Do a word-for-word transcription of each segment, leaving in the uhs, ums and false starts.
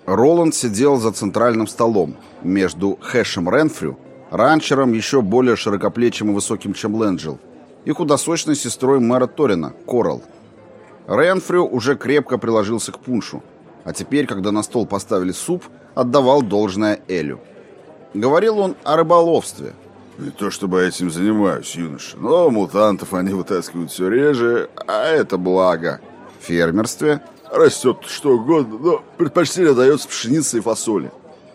Роланд сидел за центральным столом между Хэшем Ренфрю, ранчером, еще более широкоплечим и высоким, чем Ленджел, и худосочной сестрой мэра Торина, Корал. Ренфрю уже крепко приложился к пуншу, а теперь, когда на стол поставили суп, отдавал должное Элю. Говорил он о рыболовстве. Не то чтобы я этим занимаюсь, юноша, но мутантов они вытаскивают все реже, а это благо. В фермерстве растет что угодно, но предпочтение дается пшенице и фасоли.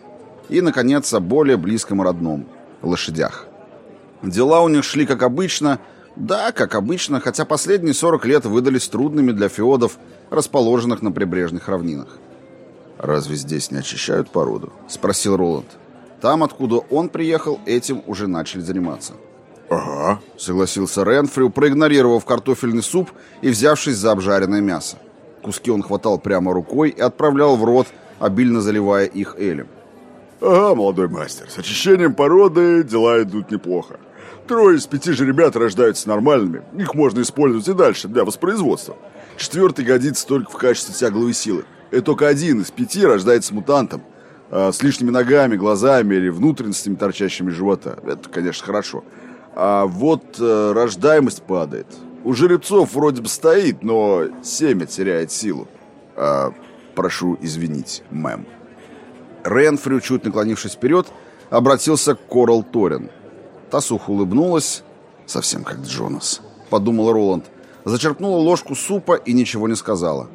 И, наконец, о более близком и родном – лошадях. Дела у них шли как обычно, да, как обычно, хотя последние сорок лет выдались трудными для феодов, расположенных на прибрежных равнинах. «Разве здесь не очищают породу?» – спросил Роланд. Там, откуда он приехал, этим уже начали заниматься. «Ага», — согласился Ренфрю, проигнорировав картофельный суп и взявшись за обжаренное мясо. Куски он хватал прямо рукой и отправлял в рот, обильно заливая их элем. «Ага, молодой мастер, с очищением породы дела идут неплохо. Трое из пяти же ребят рождаются нормальными, их можно использовать и дальше для воспроизводства. Четвертый годится только в качестве тягловой силы. И только один из пяти рождается мутантом, а с лишними ногами, глазами или внутренностями, торчащими из живота. Это, конечно, хорошо. А вот э, рождаемость падает. У жеребцов вроде бы стоит, но семя теряет силу. А, прошу извинить, мэм». Ренфрю, чуть наклонившись вперед, обратился к Корал Торин. Та сухо улыбнулась. «Совсем как Джонас», — подумал Роланд. Зачерпнула ложку супа и ничего не сказала.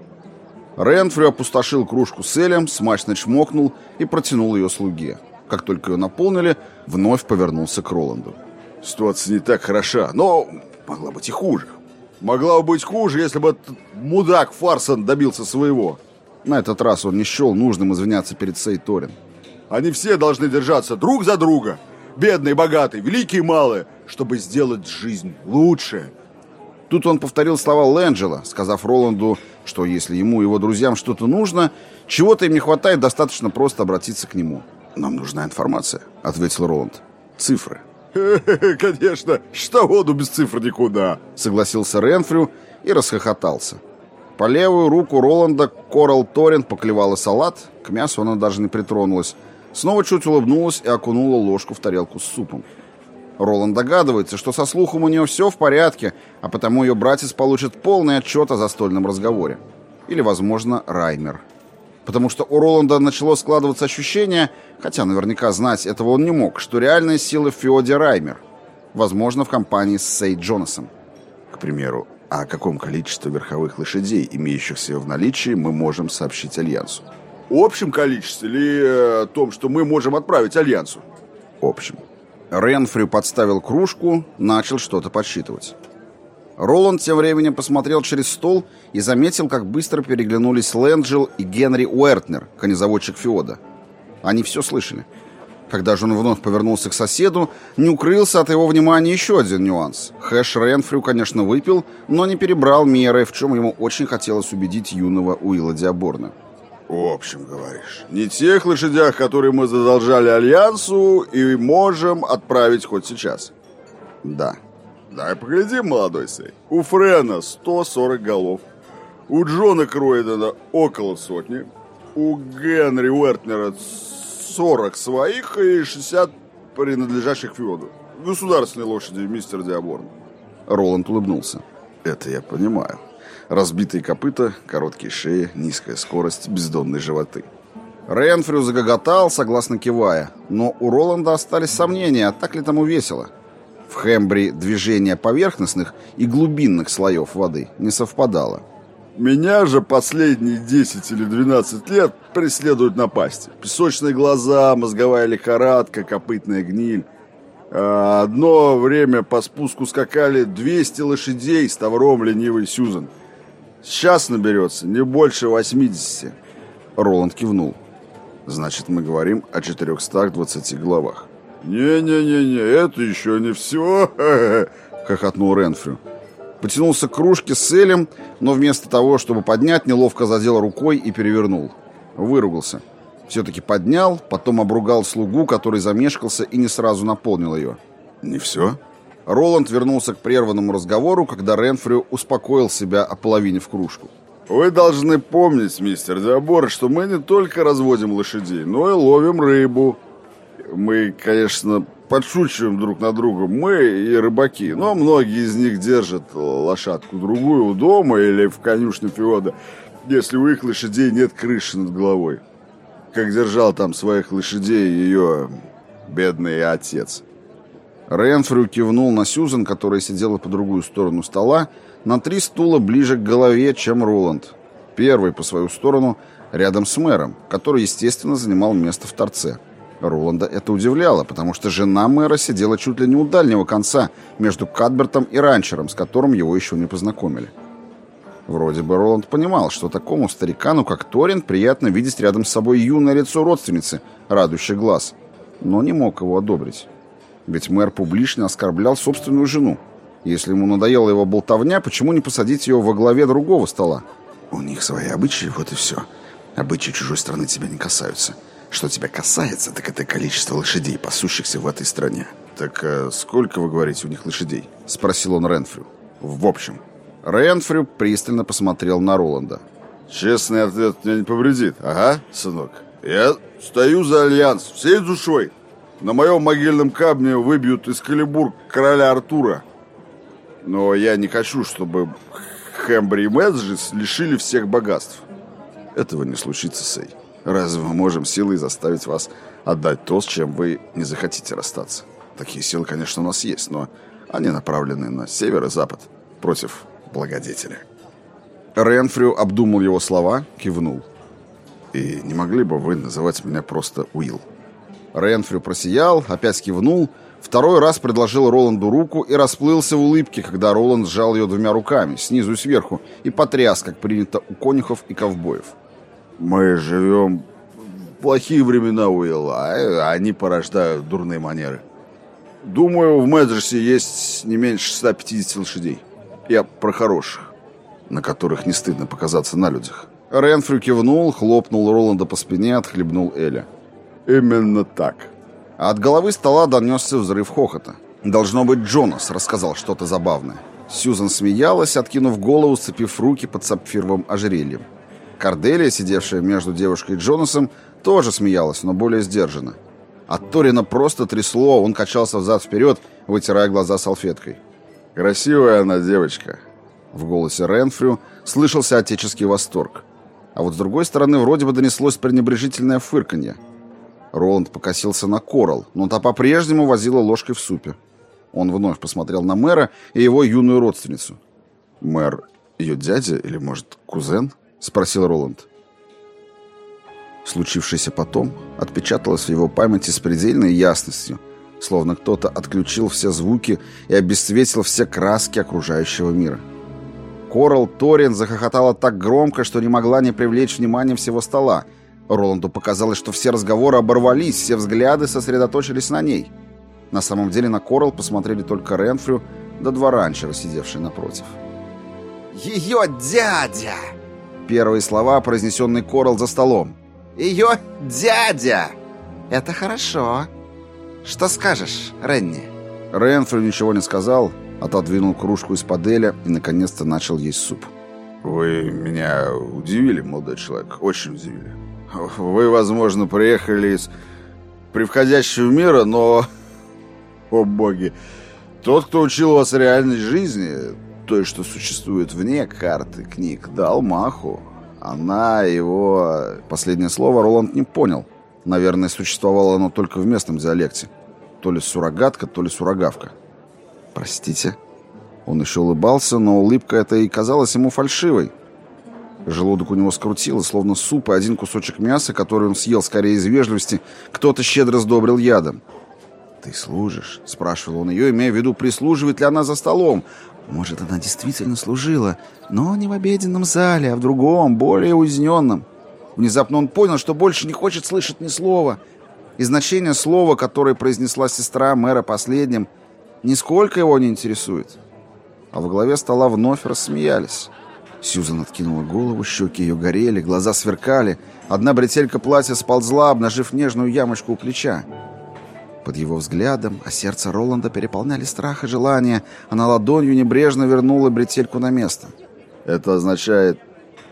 Ренфрю опустошил кружку с элем, смачно чмокнул и протянул ее слуге. Как только ее наполнили, вновь повернулся к Роланду. «Ситуация не так хороша, но могла быть и хуже. Могла бы быть хуже, если бы этот мудак Фарсон добился своего». На этот раз он не счел нужным извиняться перед Сей Торин. «Они все должны держаться друг за друга, бедные, богатые, великие и малые, чтобы сделать жизнь лучше». Тут он повторил слова Ленджела, сказав Роланду, что если ему и его друзьям что-то нужно, чего-то им не хватает, достаточно просто обратиться к нему. «Нам нужна информация», — ответил Роланд. «Цифры». «Конечно, счетоводу без цифр никуда», — согласился Ренфрю и расхохотался. По левую руку Роланда Корал Торин поклевала салат, к мясу она даже не притронулась, снова чуть улыбнулась и окунула ложку в тарелку с супом. Роланд догадывается, что со слухом у нее все в порядке, а потому ее братец получит полный отчет о застольном разговоре. Или, возможно, Раймер. Потому что у Роланда начало складываться ощущение, хотя наверняка знать этого он не мог, что реальная сила в феоде Раймер. Возможно, в компании с Сей Джонасом. К примеру, о каком количестве верховых лошадей, имеющихся в наличии, мы можем сообщить Альянсу? В общем количестве или о том, что мы можем отправить Альянсу? В общем. Ренфрю подставил кружку, начал что-то подсчитывать. Роланд тем временем посмотрел через стол и заметил, как быстро переглянулись Ленджел и Генри Уэртнер, конезаводчик феода. Они все слышали. Когда же он вновь повернулся к соседу, не укрылся от его внимания еще один нюанс. Хэш Ренфрю, конечно, выпил, но не перебрал меры, в чем ему очень хотелось убедить юного Уилла Диаборна. «В общем, говоришь, не тех лошадях, которые мы задолжали Альянсу и можем отправить хоть сейчас?» «Да». «Дай поглядим, молодой Сей. У Френа сто сорок голов, у Джона Кроидена около сотни, у Генри Уэртнера сорок своих и шестьдесят принадлежащих феоду. Государственные лошади, мистер Диаборн». Роланд улыбнулся. «Это я понимаю. Разбитые копыта, короткие шеи, низкая скорость, бездонные животы». Ренфрю загоготал, согласно кивая, но у Роланда остались сомнения, так ли тому весело. В Хэмбри движение поверхностных и глубинных слоев воды не совпадало. «Меня же последние десять или двенадцать лет преследуют напасти. Песочные глаза, мозговая лихорадка, копытная гниль. А одно время по спуску скакали двести лошадей с тавром ленивый Сьюзан. Сейчас наберется не больше восьмидесяти». Роланд кивнул. «Значит, мы говорим о четырехстах двадцати главах». «Не-не-не-не, это еще не все», — хохотнул Ренфрю. Потянулся к кружке с элем, но вместо того, чтобы поднять, неловко задел рукой и перевернул. Выругался. Все-таки поднял, потом обругал слугу, который замешкался и не сразу наполнил ее. «Не все?» Роланд вернулся к прерванному разговору, когда Ренфрю успокоил себя о половине в кружку. Вы должны помнить, мистер Диабор, что мы не только разводим лошадей, но и ловим рыбу. Мы, конечно, подшучиваем друг над другом, мы и рыбаки, но многие из них держат лошадку-другую у дома или в конюшне Феода, если у их лошадей нет крыши над головой. Как держал там своих лошадей ее бедный отец. Ренфрю кивнул на Сьюзен, которая сидела по другую сторону стола, на три стула ближе к голове, чем Роланд. Первый по свою сторону, рядом с мэром, который, естественно, занимал место в торце. Роланда это удивляло, потому что жена мэра сидела чуть ли не у дальнего конца, между Кадбертом и ранчером, с которым его еще не познакомили. Вроде бы Роланд понимал, что такому старикану, как Торин, приятно видеть рядом с собой юное лицо родственницы, радующий глаз, но не мог его одобрить. Ведь мэр публично оскорблял собственную жену. Если ему надоела его болтовня, почему не посадить ее во главе другого стола? У них свои обычаи, вот и все. Обычаи чужой страны тебя не касаются. Что тебя касается, так это количество лошадей, пасущихся в этой стране. «Так э, сколько, вы говорите, у них лошадей?» — спросил он Ренфрю. «В общем». Ренфрю пристально посмотрел на Роланда. «Честный ответ мне не повредит. Ага, сынок. Я стою за Альянс всей душой. На моем могильном камне выбьют Экскалибур короля Артура. Но я не хочу, чтобы Хэмбри и Мэджис лишили всех богатств. Этого не случится, Сэй. Разве мы можем силой заставить вас отдать то, с чем вы не захотите расстаться? Такие силы, конечно, у нас есть, но они направлены на север и запад против благодетеля». Ренфрю обдумал его слова, кивнул. «И не могли бы вы называть меня просто Уилл?» Ренфрю просиял, опять кивнул, второй раз предложил Роланду руку и расплылся в улыбке, когда Роланд сжал ее двумя руками, снизу и сверху, и потряс, как принято у конюхов и ковбоев. «Мы живем в плохие времена, Уилл, а они порождают дурные манеры. Думаю, в Мэджерсе есть не меньше ста пятидесяти лошадей. Я про хороших, на которых не стыдно показаться на людях». Ренфрю кивнул, хлопнул Роланда по спине, отхлебнул Эля. «Именно так». А от головы стола донесся взрыв хохота. Должно быть, Джонас рассказал что-то забавное. Сьюзан смеялась, откинув голову, сцепив руки под сапфировым ожерельем. Корделия, сидевшая между девушкой и Джонасом, тоже смеялась, но более сдержанно. От Торина просто трясло, он качался взад-вперед, вытирая глаза салфеткой. «Красивая она девочка». В голосе Ренфрю слышался отеческий восторг. А вот с другой стороны вроде бы донеслось пренебрежительное фырканье. Роланд покосился на Корал, но та по-прежнему возила ложкой в супе. Он вновь посмотрел на мэра и его юную родственницу. «Мэр ее дядя или, может, кузен?» — спросил Роланд. Случившееся потом отпечаталось в его памяти с предельной ясностью, словно кто-то отключил все звуки и обесцветил все краски окружающего мира. Корал Торин захохотала так громко, что не могла не привлечь внимание всего стола. Роланду показалось, что все разговоры оборвались, все взгляды сосредоточились на ней. На самом деле на Корал посмотрели только Ренфрю да два ранчера, сидевшие напротив. «Ее дядя!» Первые слова, произнесенные Корал за столом. «Ее дядя! Это хорошо. Что скажешь, Ренни?» Ренфрю ничего не сказал, отодвинул кружку из-под Эля и, наконец-то, начал есть суп. «Вы меня удивили, молодой человек, очень удивили. Вы, возможно, приехали из превходящего мира, но, о боги, тот, кто учил вас реальной жизни, той, что существует вне карты, книг, дал маху. Она его...» Последнее слово Роланд не понял. Наверное, существовало оно только в местном диалекте. То ли суррогатка, то ли суррогавка. «Простите». Он еще улыбался, но улыбка эта и казалась ему фальшивой. Желудок у него скрутило, словно суп и один кусочек мяса, который он съел скорее из вежливости, кто-то щедро сдобрил ядом. «Ты служишь?» — спрашивал он ее, имея в виду, прислуживает ли она за столом. Может, она действительно служила, но не в обеденном зале, а в другом, более уединенном. Внезапно он понял, что больше не хочет слышать ни слова. И значение слова, которое произнесла сестра мэра последним, нисколько его не интересует. А во главе стола вновь рассмеялись. Сьюзан откинула голову, щеки ее горели, глаза сверкали. Одна бретелька платья сползла, обнажив нежную ямочку у плеча. Под его взглядом, а сердце Роланда переполняли страх и желание. Она ладонью небрежно вернула бретельку на место. «Это означает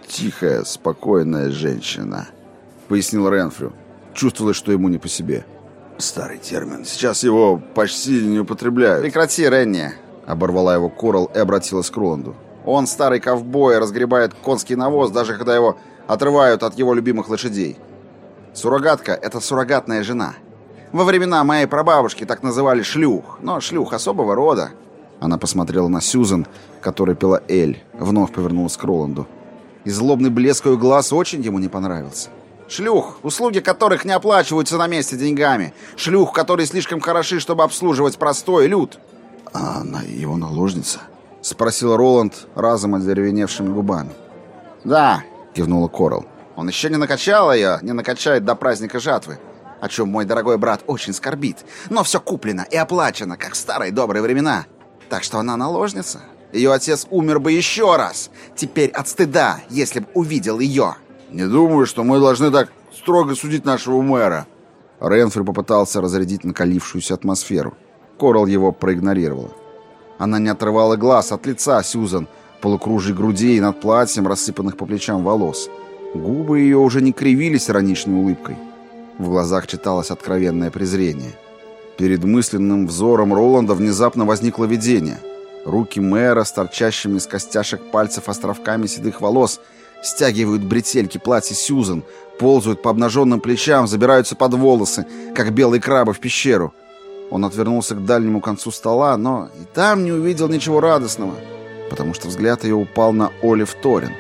тихая, спокойная женщина», — пояснил Ренфрю. Чувствовалось, что ему не по себе. «Старый термин. Сейчас его почти не употребляют». «Прекрати, Ренни», — оборвала его Корал и обратилась к Роланду. «Он старый ковбой, разгребает конский навоз, даже когда его отрывают от его любимых лошадей. Суррогатка — это суррогатная жена. Во времена моей прабабушки так называли шлюх, но шлюх особого рода». Она посмотрела на Сьюзен, которая пила эль, вновь повернулась к Роланду. И злобный блеск ее глаз очень ему не понравился. «Шлюх, услуги которых не оплачиваются на месте деньгами. Шлюх, которые слишком хороши, чтобы обслуживать простой люд». «А она его наложница?» — спросил Роланд разом одеревеневшими губами. «Да», — кивнула Корал. «Он еще не накачал ее, не накачает до праздника жатвы, о чем мой дорогой брат очень скорбит. Но все куплено и оплачено, как в старые добрые времена. Так что она наложница. Ее отец умер бы еще раз, теперь от стыда, если бы увидел ее». «Не думаю, что мы должны так строго судить нашего мэра». Ренфри попытался разрядить накалившуюся атмосферу. Корал его проигнорировала. Она не отрывала глаз от лица Сьюзан, полукружий грудей над платьем, рассыпанных по плечам волос. Губы ее уже не кривились ироничной улыбкой. В глазах читалось откровенное презрение. Перед мысленным взором Роланда внезапно возникло видение. Руки мэра с торчащими из костяшек пальцев островками седых волос стягивают бретельки платья Сьюзан, ползают по обнаженным плечам, забираются под волосы, как белые крабы в пещеру. Он отвернулся к дальнему концу стола, но и там не увидел ничего радостного, потому что взгляд ее упал на Олив Торин.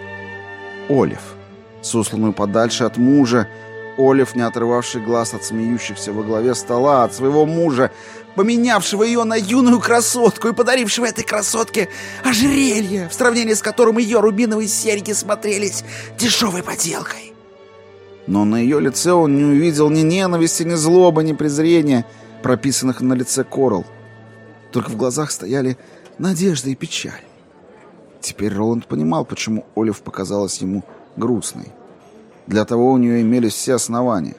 Олив, сосланную подальше от мужа, Олив, не отрывавший глаз от смеющихся во главе стола, от своего мужа, поменявшего ее на юную красотку и подарившего этой красотке ожерелье, в сравнении с которым ее рубиновые серьги смотрелись дешевой поделкой. Но на ее лице он не увидел ни ненависти, ни злобы, ни презрения, прописанных на лице Корал. Только в глазах стояли надежда и печаль. Теперь Роланд понимал, почему Олив показалась ему грустной. Для того у нее имелись все основания.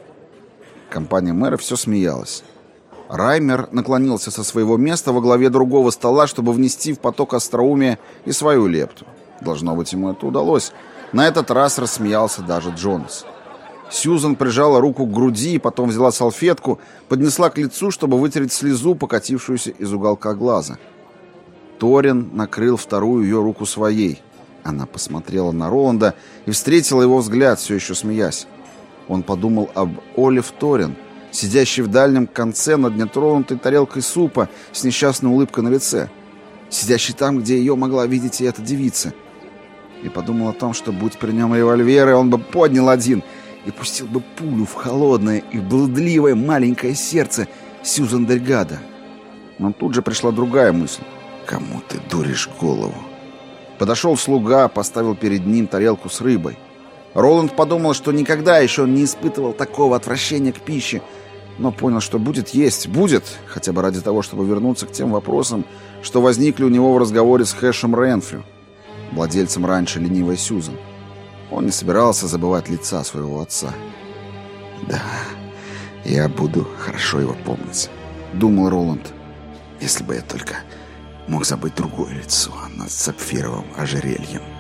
Компания мэра все смеялась. Раймер наклонился со своего места во главе другого стола, чтобы внести в поток остроумия и свою лепту. Должно быть, ему это удалось. На этот раз рассмеялся даже Джонас. Сьюзан прижала руку к груди, потом взяла салфетку, поднесла к лицу, чтобы вытереть слезу, покатившуюся из уголка глаза. Торин накрыл вторую ее руку своей. Она посмотрела на Роланда и встретила его взгляд, все еще смеясь. Он подумал об Олив Торин, сидящей в дальнем конце над нетронутой тарелкой супа с несчастной улыбкой на лице, сидящей там, где ее могла видеть и эта девица. И подумал о том, что, будь при нем револьверы, он бы поднял один и пустил бы пулю в холодное и блудливое маленькое сердце Сьюзан Дельгадо. Но тут же пришла другая мысль. «Кому ты дуришь голову?» Подошел слуга, поставил перед ним тарелку с рыбой. Роланд подумал, что никогда еще он не испытывал такого отвращения к пище, но понял, что будет есть, будет, хотя бы ради того, чтобы вернуться к тем вопросам, что возникли у него в разговоре с Хэшем Ренфрю, владельцем раньше ленивой Сьюзан. Он не собирался забывать лица своего отца. «Да, я буду хорошо его помнить», — думал Роланд, «если бы я только мог забыть другое лицо над сапфировым ожерельем».